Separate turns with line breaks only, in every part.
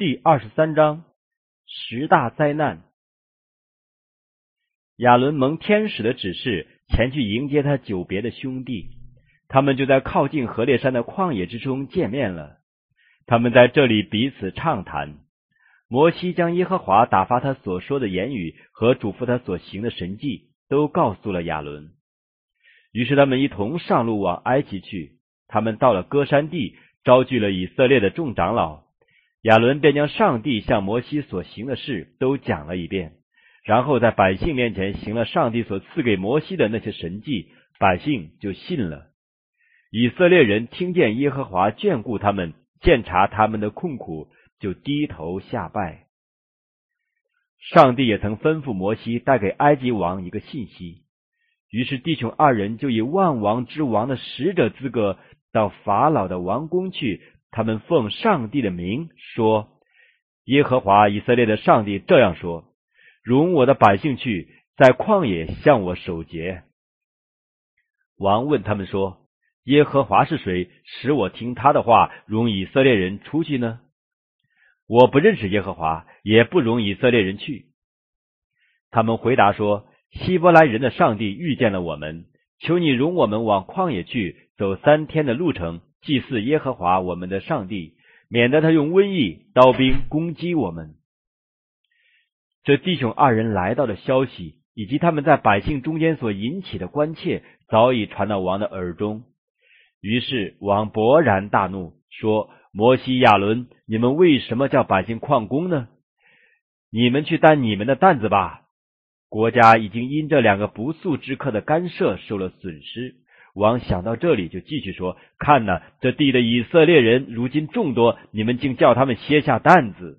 第23章10大灾难。亚伦蒙天使的指示前去迎接他久别的兄弟，他们就在靠近何烈山的旷野之中见面了。他们在这里彼此畅谈。摩西将耶和华打发他所说的言语和嘱咐他所行的神迹都告诉了亚伦。于是他们一同上路往埃及去。他们到了歌山地，招聚了以色列的众长老。亚伦便将上帝向摩西所行的事都讲了一遍，然后在百姓面前行了上帝所赐给摩西的那些神迹，百姓就信了。以色列人听见耶和华眷顾他们，鉴察他们的困苦，就低头下拜。上帝也曾吩咐摩西带给埃及王一个信息，于是弟兄二人就以万王之王的使者资格到法老的王宫去。他们奉上帝的名说，耶和华以色列的上帝这样说，容我的百姓去，在旷野向我守节。王问他们说，耶和华是谁，使我听他的话，容以色列人出去呢？我不认识耶和华，也不容以色列人去。他们回答说，希伯来人的上帝遇见了我们，求你容我们往旷野去，走3天的路程，祭祀耶和华我们的上帝，免得他用瘟疫刀兵攻击我们。这弟兄二人来到的消息，以及他们在百姓中间所引起的关切，早已传到王的耳中。于是王勃然大怒，说，摩西亚伦，你们为什么叫百姓旷工呢？你们去担你们的担子吧。国家已经因这2个不速之客的干涉受了损失。王想到这里，就继续说，看哪，这地的以色列人如今众多，你们竟叫他们歇下担子。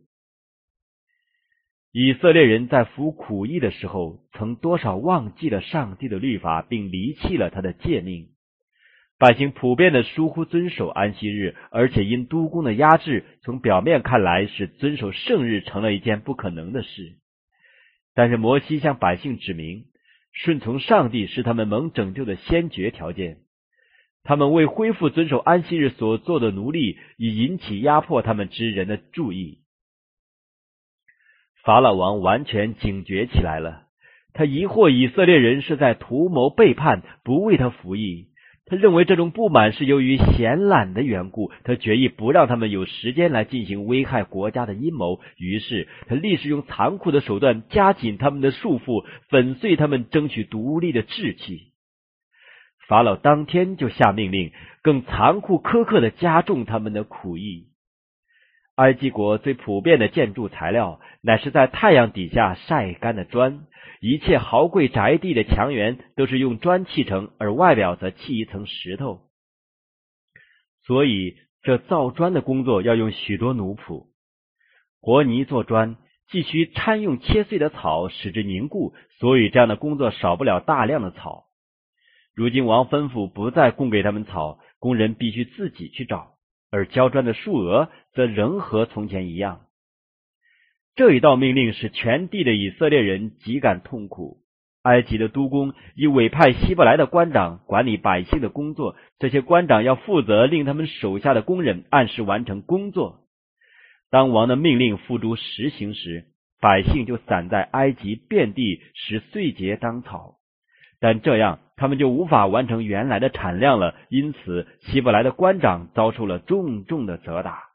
以色列人在服苦役的时候，曾多少忘记了上帝的律法，并离弃了他的诫命。百姓普遍的疏忽遵守安息日，而且因督工的压制，从表面看来使遵守圣日成了一件不可能的事。但是摩西向百姓指明，顺从上帝是他们蒙拯救的先决条件。他们为恢复遵守安息日所做的奴隶，以引起压迫他们之人的注意。法老王完全警觉起来了，他疑惑以色列人是在图谋背叛，不为他服役。他认为这种不满是由于闲懒的缘故，他决意不让他们有时间来进行危害国家的阴谋。于是他立时用残酷的手段加紧他们的束缚，粉碎他们争取独立的志气。法老当天就下命令，更残酷苛刻地加重他们的苦役。埃及国最普遍的建筑材料乃是在太阳底下晒干的砖，一切豪贵宅地的墙垣都是用砖砌成，而外表则砌一层石头。所以这造砖的工作要用许多奴仆。和泥做砖既需掺用切碎的草使之凝固，所以这样的工作少不了大量的草。如今王吩咐不再供给他们草，工人必须自己去找，而浇砖的数额则仍和从前一样。这一道命令使全地的以色列人极感痛苦。埃及的督工已委派希伯来的官长管理百姓的工作，这些官长要负责令他们手下的工人按时完成工作。当王的命令付诸实行时，百姓就散在埃及遍地，使碎秸当草。但这样他们就无法完成原来的产量了，因此希伯来的官长遭受了重重的责打。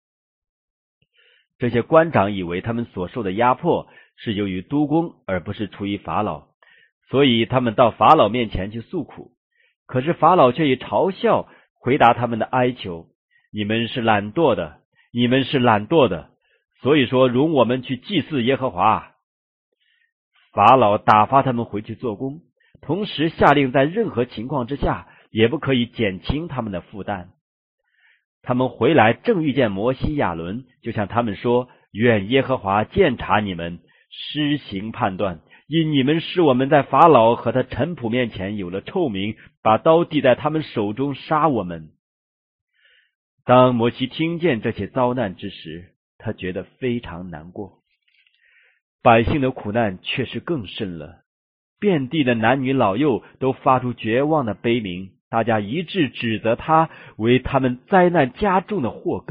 这些官长以为他们所受的压迫是由于督工，而不是出于法老，所以他们到法老面前去诉苦。可是法老却以嘲笑回答他们的哀求，你们是懒惰的，你们是懒惰的，所以说容我们去祭祀耶和华。法老打发他们回去做工，同时下令在任何情况之下也不可以减轻他们的负担。他们回来正遇见摩西亚伦，就向他们说，愿耶和华鉴察你们，施行判断，因你们使我们在法老和他臣仆面前有了臭名，把刀递在他们手中杀我们。当摩西听见这些遭难之时，他觉得非常难过。百姓的苦难却是更甚了，遍地的男女老幼都发出绝望的悲鸣，大家一致指责他为他们灾难加重的祸根。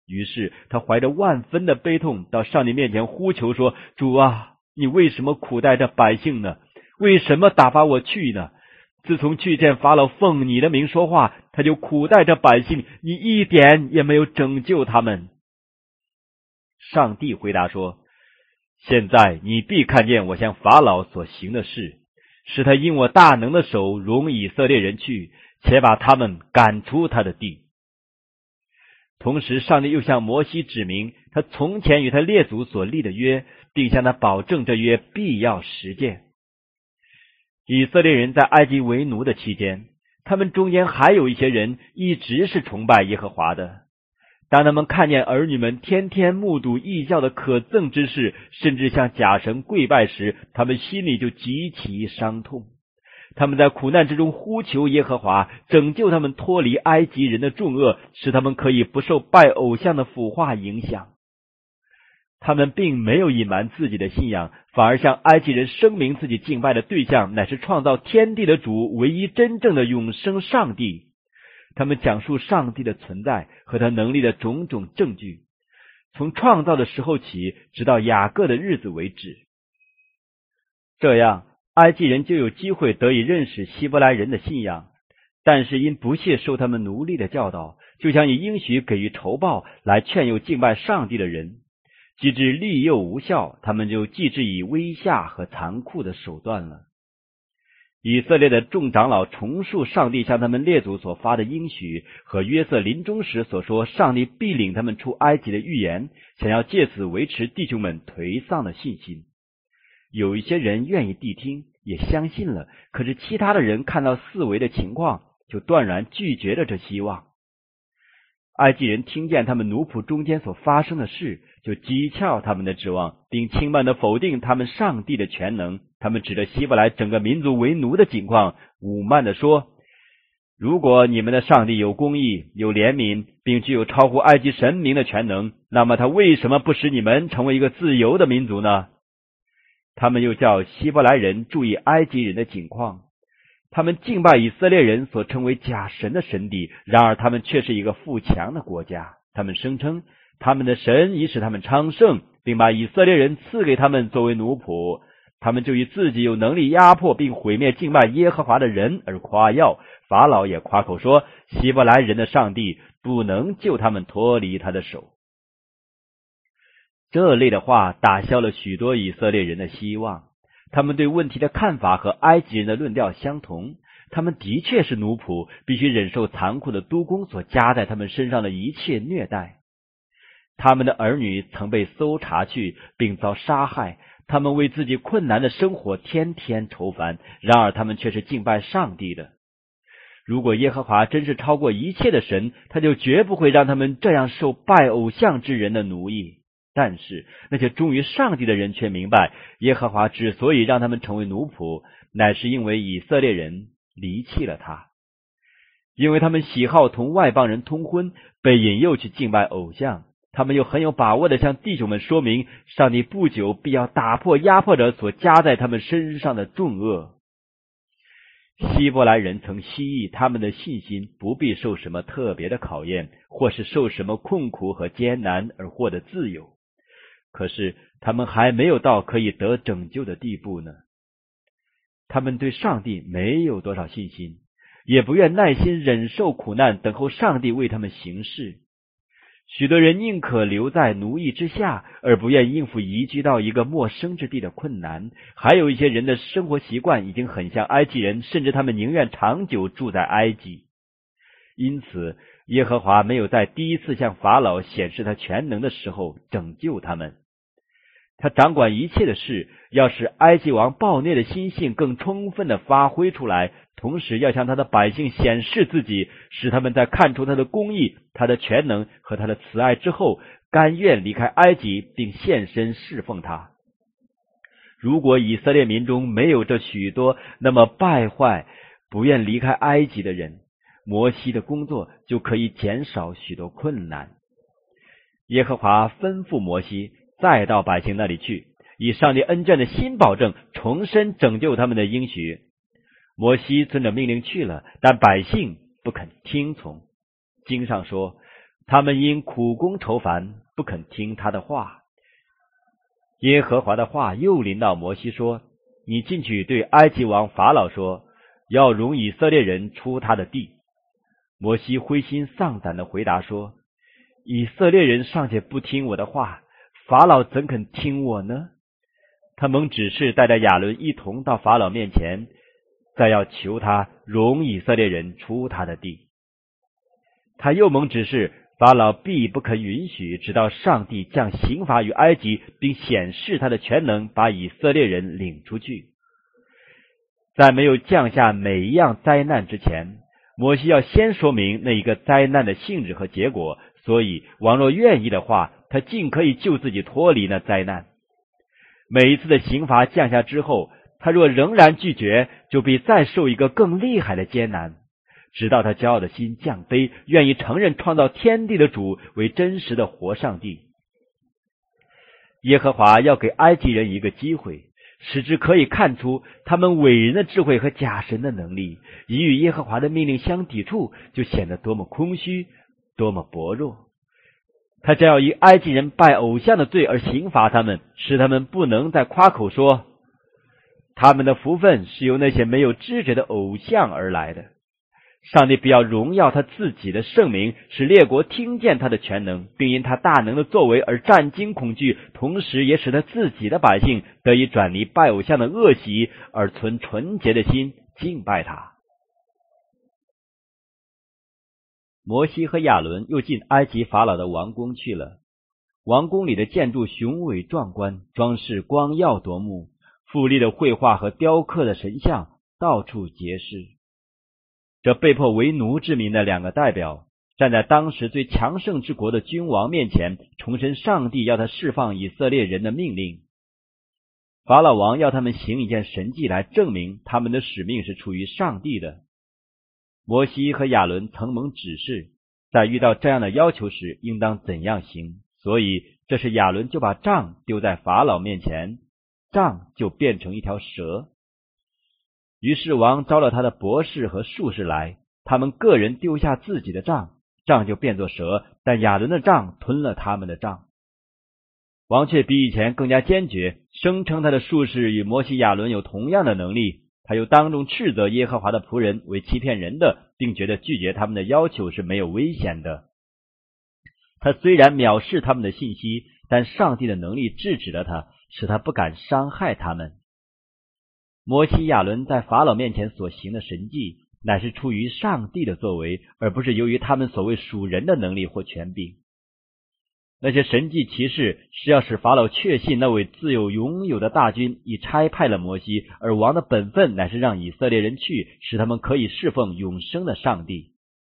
于是他怀着万分的悲痛到上帝面前呼求说：主啊，你为什么苦待这百姓呢？为什么打发我去呢？自从去见法老奉你的名说话，他就苦待这百姓，你一点也没有拯救他们。上帝回答说：现在你必看见我向法老所行的事，是他因我大能的手容以色列人去，且把他们赶出他的地。同时上帝又向摩西指明他从前与他列祖所立的约，并向他保证这约必要实践。以色列人在埃及为奴的期间，他们中间还有一些人一直是崇拜耶和华的。当他们看见儿女们天天目睹异教的可憎之事，甚至向假神跪拜时，他们心里就极其伤痛。他们在苦难之中呼求耶和华，拯救他们脱离埃及人的重恶，使他们可以不受拜偶像的腐化影响。他们并没有隐瞒自己的信仰，反而向埃及人声明自己敬拜的对象乃是创造天地的主，唯一真正的永生上帝。他们讲述上帝的存在和他能力的种种证据，从创造的时候起，直到雅各的日子为止。这样埃及人就有机会得以认识希伯来人的信仰，但是因不屑受他们奴隶的教导，就想以应许给予酬报来劝诱敬拜上帝的人。及至利诱无效，他们就继之以威吓和残酷的手段了。以色列的众长老重述上帝向他们列祖所发的应许和约瑟临终时所说上帝必领他们出埃及的预言，想要借此维持弟兄们颓丧的信心。有一些人愿意谛听，也相信了，可是其他的人看到四围的情况，就断然拒绝了这希望。埃及人听见他们奴仆中间所发生的事，就讥诮他们的指望，并轻慢地否定他们上帝的全能。他们指着希伯来整个民族为奴的景况，侮慢地说：如果你们的上帝有公义、有怜悯，并具有超乎埃及神明的全能，那么他为什么不使你们成为一个自由的民族呢？他们又叫希伯来人注意埃及人的景况。他们敬拜以色列人所称为假神的神邸，然而他们却是一个富强的国家。他们声称他们的神已使他们昌盛，并把以色列人赐给他们作为奴仆。他们就以自己有能力压迫并毁灭敬拜耶和华的人而夸耀。法老也夸口说，希伯来人的上帝不能救他们脱离他的手。这类的话打消了许多以色列人的希望。他们对问题的看法和埃及人的论调相同，他们的确是奴仆，必须忍受残酷的督工所加在他们身上的一切虐待。他们的儿女曾被搜查去，并遭杀害，他们为自己困难的生活天天愁烦，然而他们却是敬拜上帝的。如果耶和华真是超过一切的神，他就绝不会让他们这样受拜偶像之人的奴役。但是那些忠于上帝的人却明白，耶和华之所以让他们成为奴仆，乃是因为以色列人离弃了他，因为他们喜好同外邦人通婚，被引诱去敬拜偶像。他们又很有把握地向弟兄们说明，上帝不久必要打破压迫者所加在他们身上的重恶。希伯来人曾希冀他们的信心不必受什么特别的考验，或是受什么困苦和艰难而获得自由。可是他们还没有到可以得拯救的地步呢。他们对上帝没有多少信心，也不愿耐心忍受苦难，等候上帝为他们行事。许多人宁可留在奴役之下，而不愿应付移居到一个陌生之地的困难。还有一些人的生活习惯已经很像埃及人，甚至他们宁愿长久住在埃及。因此耶和华没有在第一次向法老显示他全能的时候拯救他们。他掌管一切的事，要使埃及王暴虐的心性更充分地发挥出来，同时要向他的百姓显示自己，使他们在看出他的公义、他的全能和他的慈爱之后，甘愿离开埃及并献身侍奉他。如果以色列民中没有这许多那么败坏、不愿离开埃及的人，摩西的工作就可以减少许多困难。耶和华吩咐摩西再到百姓那里去，以上帝恩眷的新保证重申拯救他们的应许。摩西遵着命令去了，但百姓不肯听从。经上说， 他们因苦功愁烦，不肯听他的话。耶和华的话又临到摩西说：你进去对埃及王法老说，要容以色列人出他的地。摩西灰心丧胆地回答说：以色列人尚且不听我的话，法老怎肯听我呢？他蒙指示带着亚伦一同到法老面前，再要求他容以色列人出他的地。他又蒙指示法老必不可允许，直到上帝降刑罚于埃及，并显示他的全能，把以色列人领出去。在没有降下每一样灾难之前，摩西要先说明那一个灾难的性质和结果，所以王若愿意的话，他尽可以救自己脱离那灾难。每一次的刑罚降下之后，他若仍然拒绝，就必再受一个更厉害的艰难，直到他骄傲的心降卑，愿意承认创造天地的主为真实的活上帝。耶和华要给埃及人一个机会，使之可以看出他们伟人的智慧和假神的能力，一与耶和华的命令相抵触，就显得多么空虚，多么薄弱。他将要以埃及人拜偶像的罪而刑罚他们，使他们不能再夸口说他们的福分是由那些没有知觉的偶像而来的。上帝必要荣耀他自己的圣名，使列国听见他的全能，并因他大能的作为而战惊恐惧，同时也使他自己的百姓得以转离拜偶像的恶习，而存纯洁的心敬拜他。摩西和亚伦又进埃及法老的王宫去了。王宫里的建筑雄伟壮观，装饰光耀夺目，富丽的绘画和雕刻的神像到处皆是。这被迫为奴之民的两个代表站在当时最强盛之国的君王面前，重申上帝要他释放以色列人的命令。法老王要他们行一件神迹来证明他们的使命是出于上帝的。摩西和亚伦曾蒙指示，在遇到这样的要求时应当怎样行，所以这时亚伦就把杖丢在法老面前，杖就变成一条蛇。于是王招了他的博士和术士来，他们个人丢下自己的杖，杖就变作蛇，但亚伦的杖吞了他们的杖。王却比以前更加坚决，声称他的术士与摩西亚伦有同样的能力。他又当众斥责耶和华的仆人为欺骗人的，并觉得拒绝他们的要求是没有危险的。他虽然藐视他们的信息，但上帝的能力制止了他，使他不敢伤害他们。摩西亚伦在法老面前所行的神迹，乃是出于上帝的作为，而不是由于他们所谓属人的能力或权柄。那些神迹奇事是要使法老确信那位自有永有的大军已差派了摩西，而王的本分乃是让以色列人去，使他们可以侍奉永生的上帝。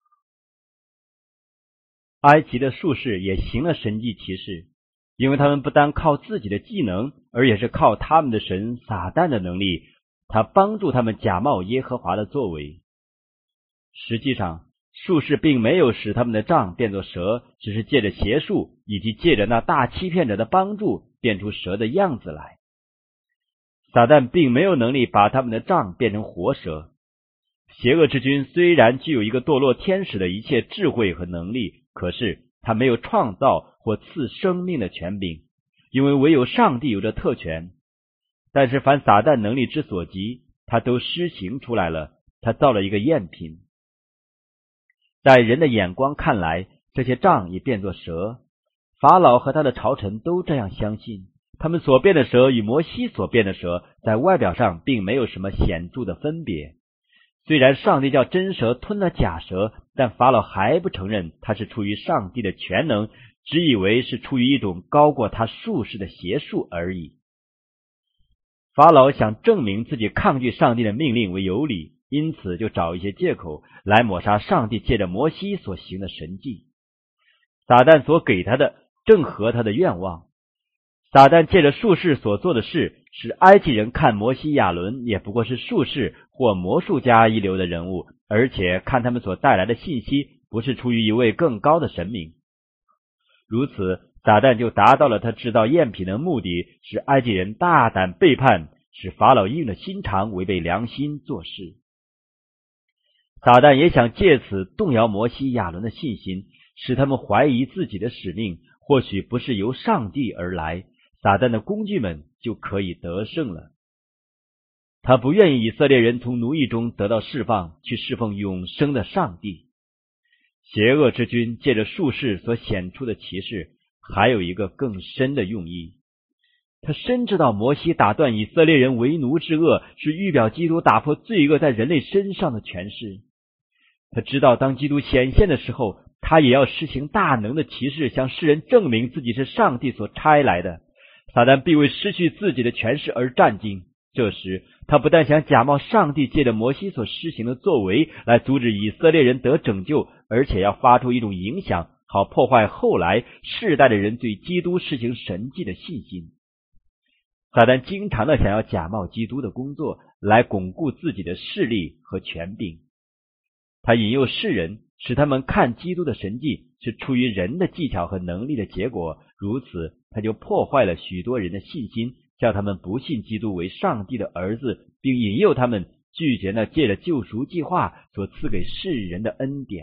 埃及的术士也行了神迹奇事，因为他们不单靠自己的技能，而也是靠他们的神撒旦的能力，他帮助他们假冒耶和华的作为。实际上术士并没有使他们的杖变作蛇，只是借着邪术以及借着那大欺骗者的帮助变出蛇的样子来。撒旦并没有能力把他们的杖变成活蛇。邪恶之君虽然具有一个堕落天使的一切智慧和能力，可是他没有创造或赐生命的权柄，因为唯有上帝有着特权。但是凡撒旦能力之所及，他都施行出来了。他造了一个赝品。在人的眼光看来，这些杖也变作蛇。法老和他的朝臣都这样相信。他们所变的蛇与摩西所变的蛇在外表上并没有什么显著的分别。虽然上帝叫真蛇吞了假蛇，但法老还不承认他是出于上帝的全能，只以为是出于一种高过他术士的邪术而已。法老想证明自己抗拒上帝的命令为有理，因此就找一些借口来抹杀上帝借着摩西所行的神迹。撒旦所给他的正合他的愿望。撒旦借着术士所做的事，使埃及人看摩西亚伦也不过是术士或魔术家一流的人物，而且看他们所带来的信息不是出于一位更高的神明。如此，撒旦就达到了他制造赝品的目的，使埃及人大胆背叛，使法老硬了心肠，违背良心做事。撒旦也想借此动摇摩西亚伦的信心， 使他们怀疑自己的使命或许不是由上帝而来，撒旦的工具们就可以得胜了。他不愿意以色列人从奴役中得到释放，去侍奉永生的上帝。邪恶之君借着术士所显出的奇事，还有一个更深的用意。他深知道摩西打断以色列人为奴之恶，是预表基督打破罪恶在人类身上的权势。他知道当基督显现的时候，他也要实行大能的奇事，向世人证明自己是上帝所差来的。撒旦必为失去自己的权势而战惊。这时他不但想假冒上帝借着摩西所施行的作为来阻止以色列人得拯救，而且要发出一种影响，好破坏后来世代的人对基督施行神迹的信心。撒旦经常的想要假冒基督的工作，来巩固自己的势力和权柄。他引诱世人，使他们看基督的神迹是出于人的技巧和能力的结果，如此他就破坏了许多人的信心，叫他们不信基督为上帝的儿子，并引诱他们拒绝那借着救赎计划所赐给世人的恩典。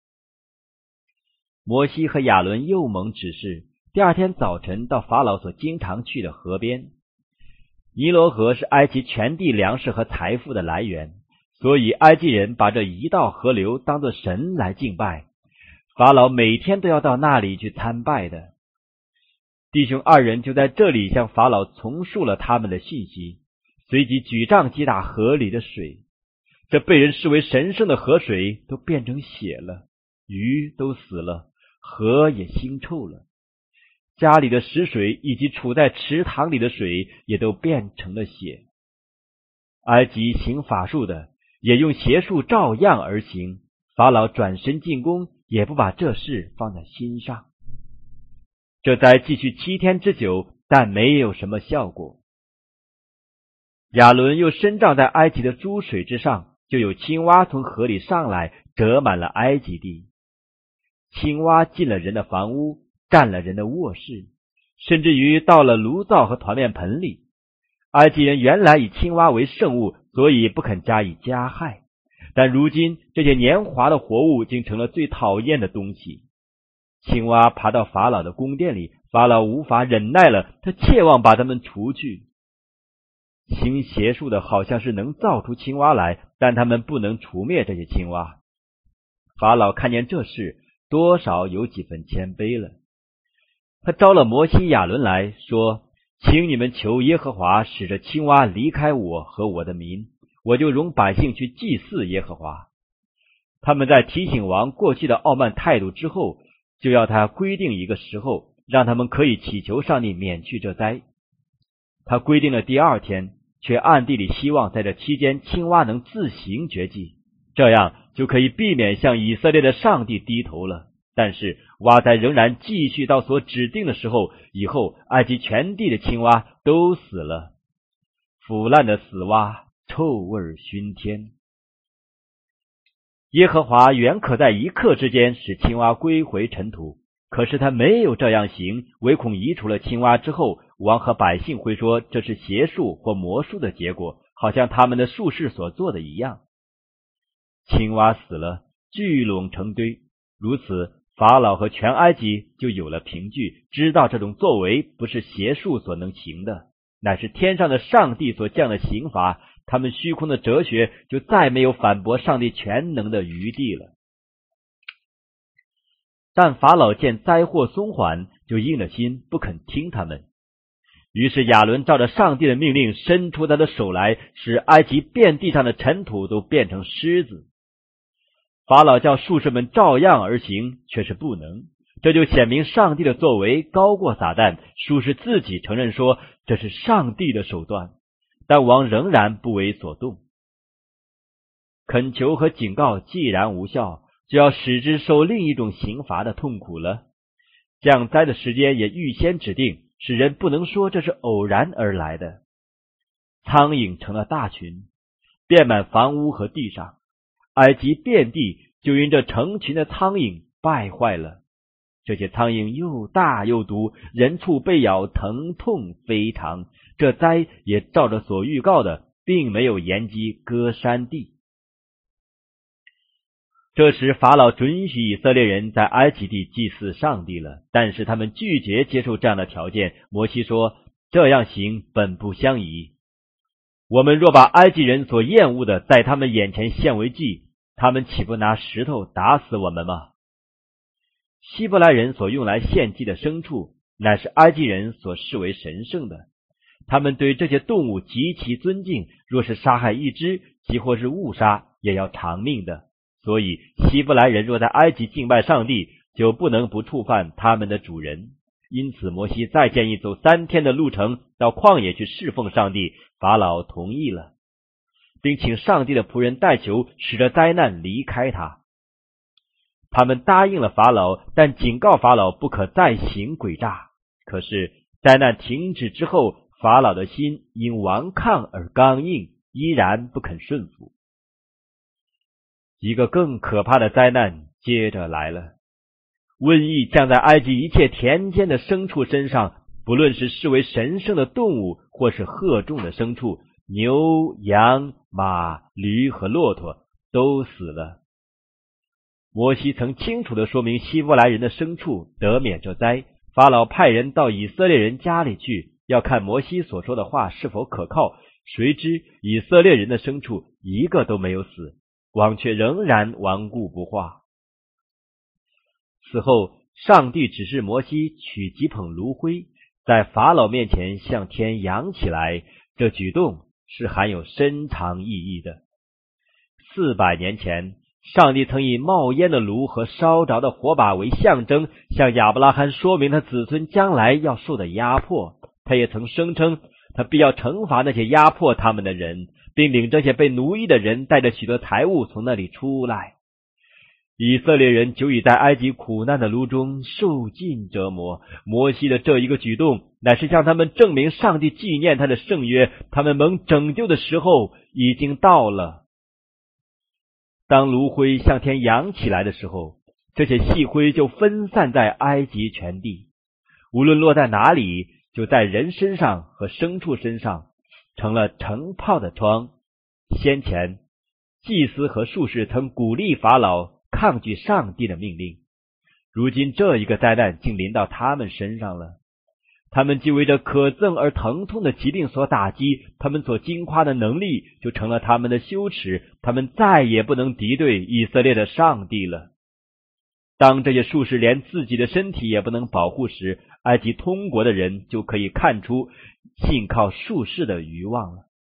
摩西和亚伦又蒙指示，第二天早晨到法老所经常去的河边。尼罗河是埃及全地粮食和财富的来源，所以埃及人把这一道河流当作神来敬拜，法老每天都要到那里去参拜的。弟兄二人就在这里向法老重述了他们的信息，随即举杖击打河里的水，这被人视为神圣的河水都变成血了，鱼都死了，河也腥臭了。家里的食水以及储在池塘里的水也都变成了血。埃及行法术的也用邪术照样而行，法老转身进宫，也不把这事放在心上。这灾继续7天之久，但没有什么效果。亚伦又伸杖在埃及的诸水之上，就有青蛙从河里上来，折满了埃及地。青蛙进了人的房屋，占了人的卧室，甚至于到了炉灶和团面盆里。埃及人原来以青蛙为圣物，所以不肯加以加害，但如今这些年华的活物竟成了最讨厌的东西。青蛙爬到法老的宫殿里，法老无法忍耐了，他切望把他们除去。行邪术的好像是能造出青蛙来，但他们不能除灭这些青蛙。法老看见这事，多少有几分谦卑了。他招了摩西亚伦来说，请你们求耶和华使这青蛙离开我和我的民，我就容百姓去祭祀耶和华。他们在提醒王过去的傲慢态度之后，就要他规定一个时候，让他们可以祈求上帝免去这灾。他规定了第2天，却暗地里希望在这期间青蛙能自行绝迹，这样就可以避免向以色列的上帝低头了。但是蛙灾仍然继续到所指定的时候，以后埃及全地的青蛙都死了，腐烂的死蛙，臭味熏天。耶和华原可在一刻之间使青蛙归回尘土，可是他没有这样行，唯恐移除了青蛙之后，王和百姓会说这是邪术或魔术的结果，好像他们的术士所做的一样。青蛙死了，聚拢成堆，如此法老和全埃及就有了凭据，知道这种作为不是邪术所能行的，乃是天上的上帝所降的刑罚，他们虚空的哲学就再没有反驳上帝全能的余地了。但法老见灾祸松缓，就硬了心，不肯听他们。于是亚伦照着上帝的命令伸出他的手来，使埃及遍地上的尘土都变成虱子。法老叫术士们照样而行，却是不能，这就显明上帝的作为高过撒旦。术士自己承认说这是上帝的手段，但王仍然不为所动。恳求和警告既然无效，就要使之受另一种刑罚的痛苦了。降灾的时间也预先指定，使人不能说这是偶然而来的。苍蝇成了大群，遍满房屋和地上，埃及遍地就因这成群的苍蝇败坏了。这些苍蝇又大又毒，人畜被咬，疼痛非常。这灾也照着所预告的，并没有延及歌山地。 这时法老准许以色列人在埃及地祭祀上帝了，但是他们拒绝接受这样的条件。摩西说，这样行本不相宜。我们若把埃及人所厌恶的在他们眼前献为祭，他们岂不拿石头打死我们吗？希伯来人所用来献祭的牲畜，乃是埃及人所视为神圣的，他们对这些动物极其尊敬，若是杀害一只，即或是误杀，也要偿命的。所以希伯来人若在埃及敬拜上帝，就不能不触犯他们的主人。因此摩西再建议走3天的路程到旷野去侍奉上帝，法老同意了，并请上帝的仆人代求，使得灾难离开他。他们答应了法老，但警告法老不可再行诡诈。可是灾难停止之后，法老的心因顽抗而刚硬，依然不肯顺服。一个更可怕的灾难接着来了，瘟疫降在埃及一切田间的牲畜身上，不论是视为神圣的动物，或是贺重的牲畜，牛、羊、马、驴和骆驼都死了。摩西曾清楚地说明希伯来人的牲畜得免这灾，法老派人到以色列人家里去，要看摩西所说的话是否可靠。谁知以色列人的牲畜一个都没有死，王却仍然顽固不化。此后上帝指示摩西取几捧炉灰，在法老面前向天扬起来，这举动是含有深长意义的。400年前，上帝曾以冒烟的炉和烧着的火把为象征，向亚伯拉罕说明他子孙将来要受的压迫。他也曾声称他必要惩罚那些压迫他们的人，并领这些被奴役的人带着许多财物从那里出来。以色列人久已在埃及苦难的炉中受尽折磨，摩西的这一个举动乃是向他们证明上帝纪念他的圣约，他们蒙拯救的时候已经到了。当炉灰向天扬起来的时候，这些细灰就分散在埃及全地，无论落在哪里，就在人身上和牲畜身上成了成泡的疮。先前祭司和术士曾鼓励法老抗拒上帝的命令，如今这一个灾难竟临到他们身上了。他们既为这可憎而疼痛的疾病所打击，他们所惊夸的能力就成了他们的羞耻，他们再也不能敌对以色列的上帝了。当这些术士连自己的身体也不能保护时，埃及通国的人就可以看出信靠术士的愚妄了。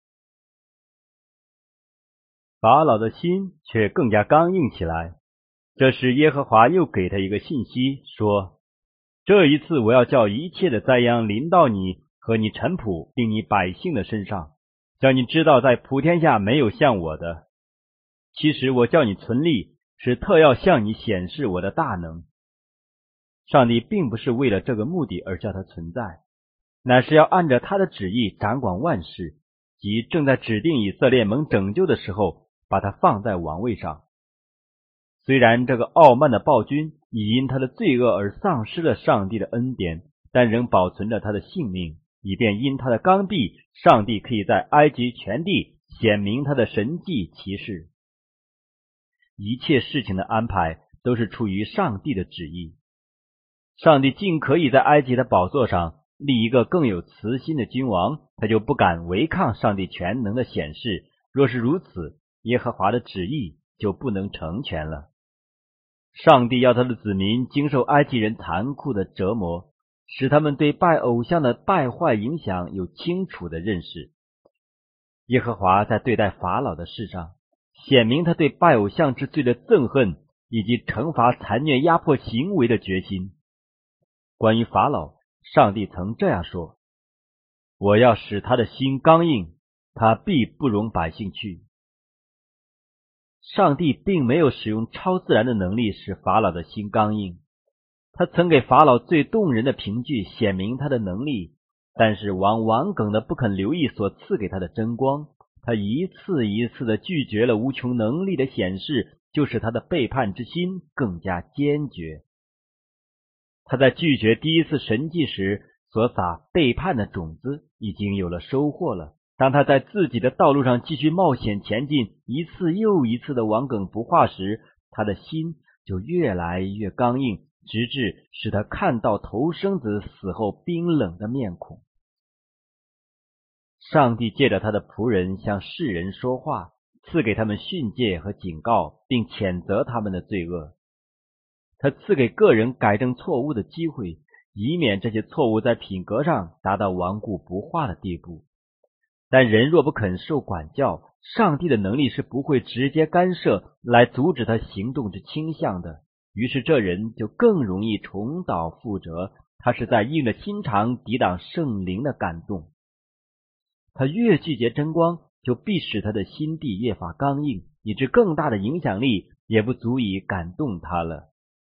法老的心却更加刚硬起来。这时耶和华又给他一个信息，说，这一次我要叫一切的灾殃临到你和你臣仆并你百姓的身上，叫你知道在普天下没有像我的。其实我叫你存立，是特要向你显示我的大能。上帝并不是为了这个目的而叫他存在，乃是要按着他的旨意掌管万事，即正在指定以色列蒙拯救的时候，把他放在王位上。虽然这个傲慢的暴君已因他的罪恶而丧失了上帝的恩典，但仍保存着他的性命，以便因他的刚愎，上帝可以在埃及全地显明他的神迹奇事。一切事情的安排都是出于上帝的旨意。上帝尽可以在埃及的宝座上立一个更有慈心的君王，他就不敢违抗上帝全能的显示。若是如此，耶和华的旨意就不能成全了。上帝要他的子民经受埃及人残酷的折磨，使他们对拜偶像的败坏影响有清楚的认识。耶和华在对待法老的事上，显明他对拜偶像之罪的憎恨，以及惩罚残虐压迫行为的决心。关于法老，上帝曾这样说，我要使他的心刚硬，他必不容百姓去。上帝并没有使用超自然的能力使法老的心刚硬，他曾给法老最动人的凭据显明他的能力，但是王顽梗的不肯留意所赐给他的真光，他一次一次的拒绝了无穷能力的显示，就使他的背叛之心更加坚决。他在拒绝第一次神迹时所撒背叛的种子已经有了收获了。当他在自己的道路上继续冒险前进，一次又一次的顽梗不化时， 他的心就越来越刚硬，直至使他看到头生子死后冰冷的面孔。上帝借着他的仆人向世人说话，赐给他们训诫和警告，并谴责他们的罪恶。他赐给个人改正错误的机会，以免这些错误在品格上达到顽固不化的地步。但人若不肯受管教，上帝的能力是不会直接干涉来阻止他行动之倾向的，于是这人就更容易重蹈覆辙，他是在硬着心肠抵挡圣灵的感动。他越拒绝真光，就必使他的心地越发刚硬，以致更大的影响力也不足以感动他了。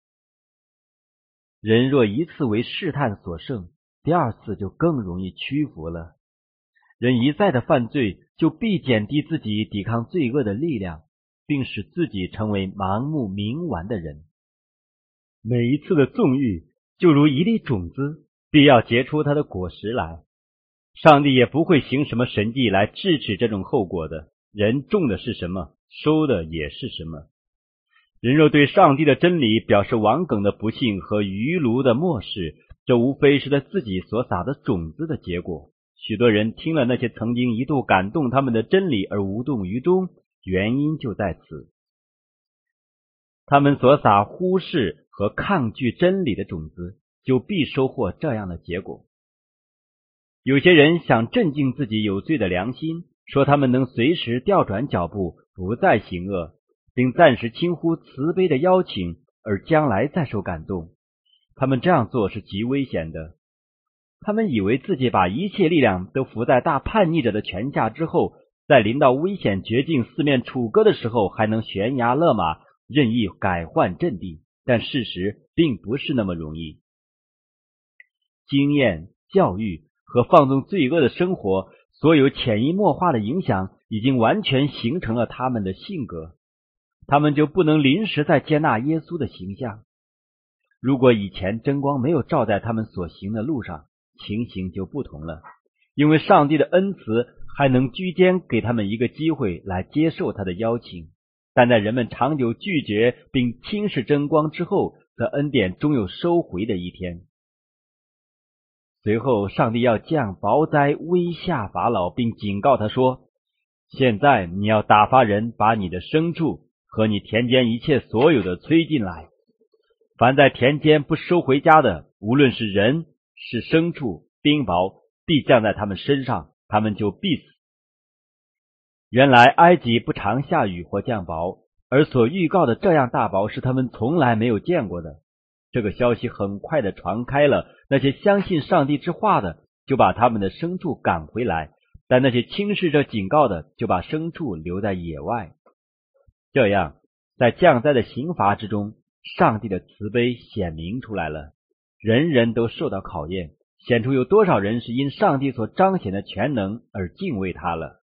人若一次为试探所胜，第二次就更容易屈服了。人一再的犯罪，就必减低自己抵抗罪恶的力量，并使自己成为盲目冥顽的人。每一次的纵欲，就如一粒种子，必要结出它的果实来。上帝也不会行什么神迹来制止这种后果的。人种的是什么，收的也是什么。人若对上帝的真理表示顽梗的不信和愚鲁的漠视，这无非是他自己所撒的种子的结果。许多人听了那些曾经一度感动他们的真理而无动于衷，原因就在此。他们所撒忽视和抗拒真理的种子，就必收获这样的结果。有些人想镇静自己有罪的良心，说他们能随时调转脚步，不再行恶，并暂时轻忽慈悲的邀请，而将来再受感动。他们这样做是极危险的。他们以为自己把一切力量都伏在大叛逆者的权下之后，在临到危险绝境四面楚歌的时候，还能悬崖勒马，任意改换阵地，但事实并不是那么容易。经验、教育和放纵罪恶的生活，所有潜移默化的影响已经完全形成了他们的性格，他们就不能临时再接纳耶稣的形象。如果以前真光没有照在他们所行的路上，情形就不同了，因为上帝的恩慈还能居间给他们一个机会来接受他的邀请，但在人们长久拒绝并轻视真光之后，则恩典终有收回的一天。随后上帝要降雹灾威吓法老，并警告他说，现在你要打发人把你的牲畜和你田间一切所有的催进来，凡在田间不收回家的，无论是人是牲畜，冰雹必降在他们身上，他们就必死。原来埃及不常下雨或降雹，而所预告的这样大雹是他们从来没有见过的。这个消息很快的传开了，那些相信上帝之话的就把他们的牲畜赶回来，但那些轻视这警告的就把牲畜留在野外。这样在降灾的刑罚之中，上帝的慈悲显明出来了，人人都受到考验，显出有多少人是因上帝所彰显的全能而敬畏他了。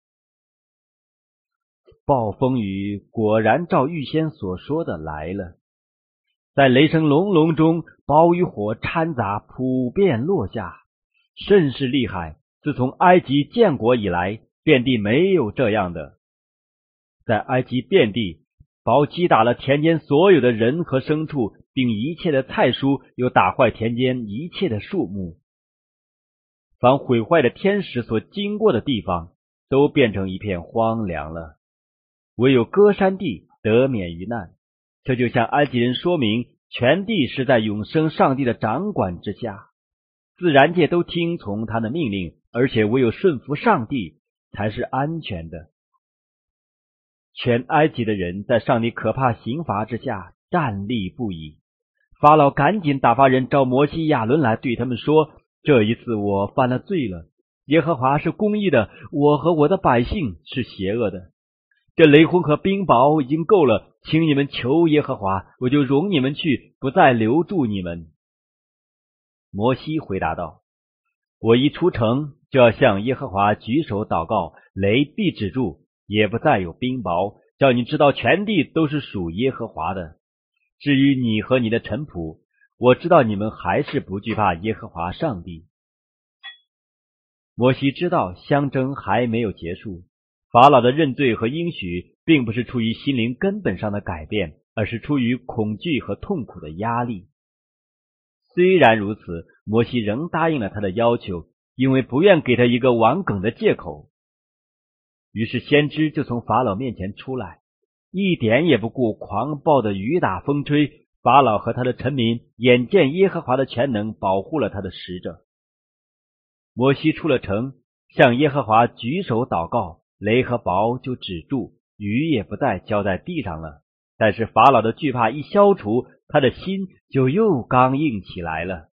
暴风雨果然照预先所说的来了，在雷声隆隆中，雹与火掺杂，普遍落下，甚是厉害。自从埃及建国以来，遍地没有这样的。在埃及遍地，雹击打了田间所有的人和牲畜，并一切的菜蔬，又打坏田间一切的树木。凡毁坏的天使所经过的地方，都变成一片荒凉了，唯有歌珊地得免于难。这就向埃及人说明，全地是在永生上帝的掌管之下，自然界都听从他的命令，而且唯有顺服上帝才是安全的。全埃及的人在上帝可怕刑罚之下站立不已。法老赶紧打发人召摩西亚伦来，对他们说，这一次我犯了罪了，耶和华是公义的，我和我的百姓是邪恶的。这雷轰和冰雹已经够了，请你们求耶和华，我就容你们去，不再留住你们。摩西回答道，我一出城，就要向耶和华举手祷告，雷必止住，也不再有冰雹，叫你知道全地都是属耶和华的。至于你和你的臣仆，我知道你们还是不惧怕耶和华上帝。摩西知道相争还没有结束，法老的认罪和应许并不是出于心灵根本上的改变， 而是出于恐惧和痛苦的压力。虽然如此，摩西仍答应了他的要求，因为不愿给他一个顽梗的借口。于是先知就从法老面前出来，一点也不顾狂暴的雨打风吹，法老和他的臣民眼见耶和华的全能保护了他的使者。摩西出了城，向耶和华举手祷告，雷和雹就止住，雨也不再浇在地上了。但是法老的惧怕一消除，他的心就又刚硬起来了。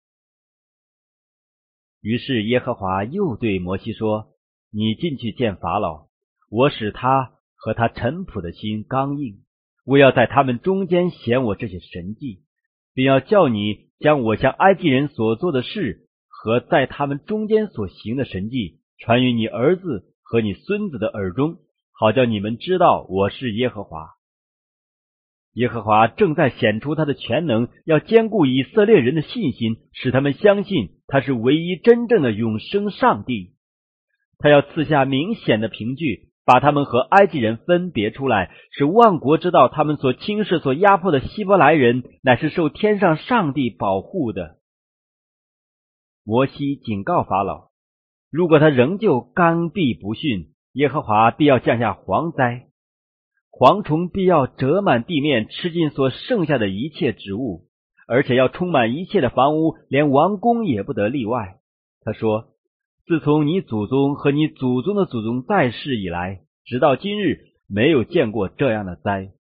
于是耶和华又对摩西说：你进去见法老，我使他和他臣仆的心刚硬，我要在他们中间显我这些神迹，并要叫你将我向埃及人所做的事和在他们中间所行的神迹传于你儿子和你孙子的耳中，好叫你们知道我是耶和华。耶和华正在显出他的全能，要坚固以色列人的信心，使他们相信他是唯一真正的永生上帝。他要赐下明显的凭据，把他们和埃及人分别出来，使万国知道他们所轻视所压迫的希伯来人乃是受天上上帝保护的。摩西警告法老，如果他仍旧刚愎不驯，耶和华必要降下蝗灾，蝗虫必要折满地面，吃尽所剩下的一切植物，而且要充满一切的房屋，连王宫也不得例外。他说，自从你祖宗和你祖宗的祖宗在世以来，直到今日，没有见过这样的灾。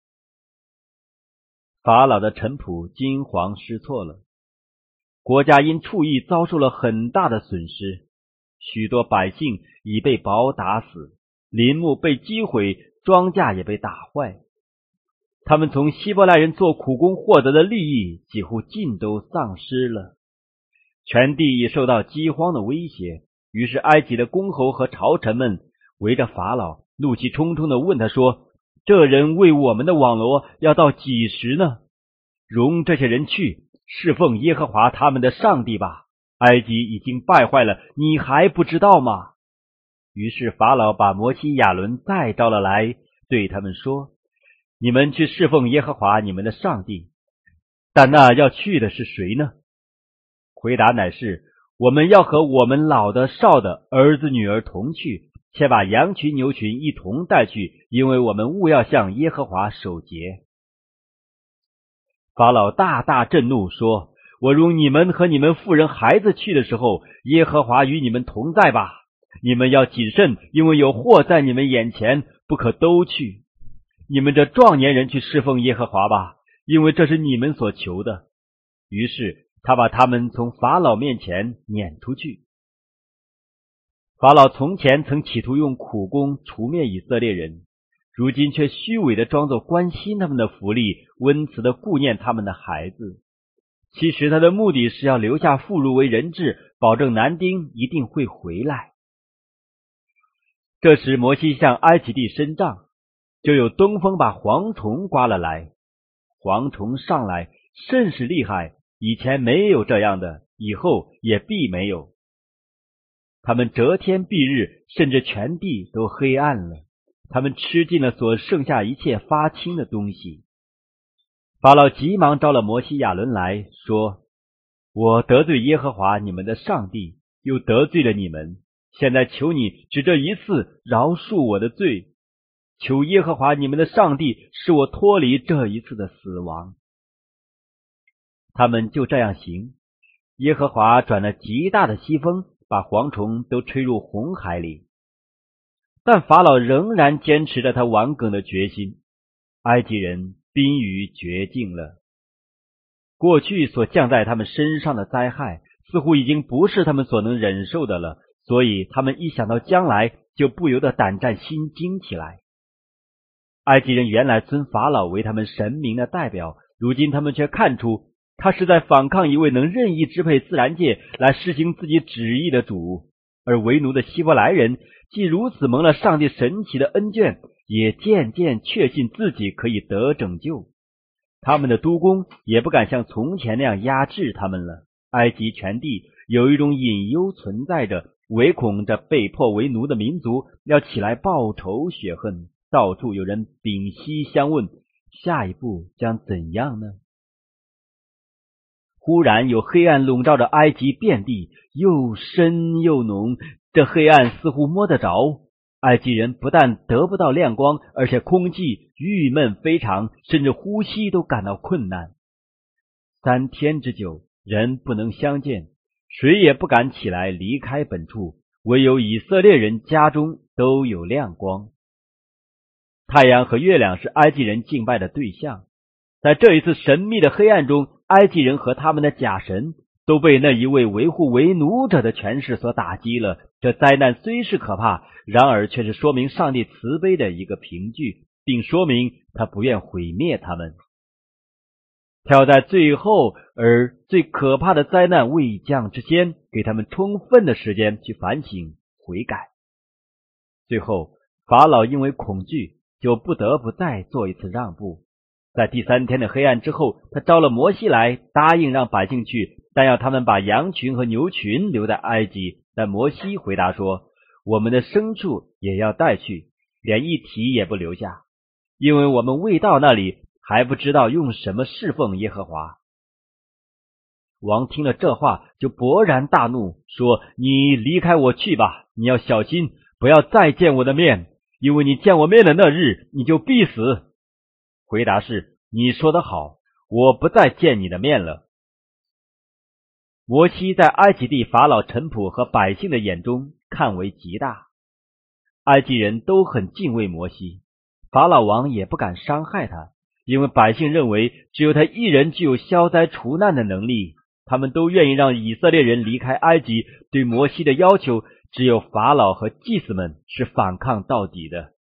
法老的臣仆惊惶失措了，国家因触意遭受了很大的损失，许多百姓已被雹打死，林木被击毁，庄稼也被打坏。他们从希伯来人做苦工获得的利益几乎尽都丧失了，全地已受到饥荒的威胁。于是埃及的公侯和朝臣们围着法老，怒气冲冲地问他说，这人为我们的网罗要到几时呢？容这些人去侍奉耶和华他们的上帝吧，埃及已经败坏了，你还不知道吗？于是法老把摩西亚伦再召了来，对他们说，你们去侍奉耶和华你们的上帝。但那要去的是谁呢？回答乃是，我们要和我们老的少的儿子女儿同去，且把羊群牛群一同带去，因为我们务要向耶和华守节。法老大大震怒，说，我容你们和你们妇人孩子去的时候，耶和华与你们同在吧。你们要谨慎，因为有祸在你们眼前，不可都去。你们这壮年人去侍奉耶和华吧，因为这是你们所求的。于是他把他们从法老面前撵出去。法老从前曾企图用苦工除灭以色列人，如今却虚伪地装作关心他们的福利，温慈地顾念他们的孩子。其实他的目的是要留下妇孺为人质，保证男丁一定会回来。这时摩西向埃及地伸杖，就有东风把蝗虫刮了来。蝗虫上来甚是厉害，以前没有这样的，以后也必没有。他们遮天蔽日，甚至全地都黑暗了。他们吃尽了所剩下一切发青的东西。法老急忙招了摩西亚伦来说，我得罪耶和华你们的上帝，又得罪了你们，现在求你只这一次饶恕我的罪，求耶和华你们的上帝使我脱离这一次的死亡。他们就这样行，耶和华转了极大的西风，把蝗虫都吹入红海里。但法老仍然坚持着他顽梗的决心，埃及人濒于绝境了。过去所降在他们身上的灾害似乎已经不是他们所能忍受的了，所以他们一想到将来，就不由得胆战心惊起来。埃及人原来尊法老为他们神明的代表，如今他们却看出他是在反抗一位能任意支配自然界来实行自己旨意的主。而为奴的希伯来人既如此蒙了上帝神奇的恩眷，也渐渐确信自己可以得拯救。他们的督工也不敢像从前那样压制他们了。埃及全地有一种隐忧存在着，唯恐这被迫为奴的民族要起来报仇雪恨，到处有人屏息相问， 下一步将怎样呢？忽然有黑暗笼罩着埃及遍地，又深又浓，这黑暗似乎摸得着。埃及人不但得不到亮光，而且空气郁闷非常，甚至呼吸都感到困难。3天之久，人不能相见，谁也不敢起来离开本处，唯有以色列人家中都有亮光。太阳和月亮是埃及人敬拜的对象，在这一次神秘的黑暗中，埃及人和他们的假神都被那一位维护为奴者的权势所打击了。这灾难虽是可怕，然而却是说明上帝慈悲的一个凭据，并说明他不愿毁灭他们。挑在最后而最可怕的灾难未降之先，给他们充分的时间去反省悔改。最后法老因为恐惧，就不得不再做一次让步。在第3天的黑暗之后，他招了摩西来，答应让百姓去，但要他们把羊群和牛群留在埃及。但摩西回答说，我们的牲畜也要带去，连一蹄也不留下，因为我们未到那里，还不知道用什么侍奉耶和华。王听了这话，就勃然大怒，说，你离开我去吧，你要小心，不要再见我的面，因为你见我面的那日，你就必死。回答是，你说得好，我不再见你的面了。摩西在埃及地法老臣仆和百姓的眼中看为极大，埃及人都很敬畏摩西，法老王也不敢伤害他，因为百姓认为只有他一人具有消灾除难的能力，他们都愿意让以色列人离开埃及。对摩西的要求，只有法老和祭司们是反抗到底的。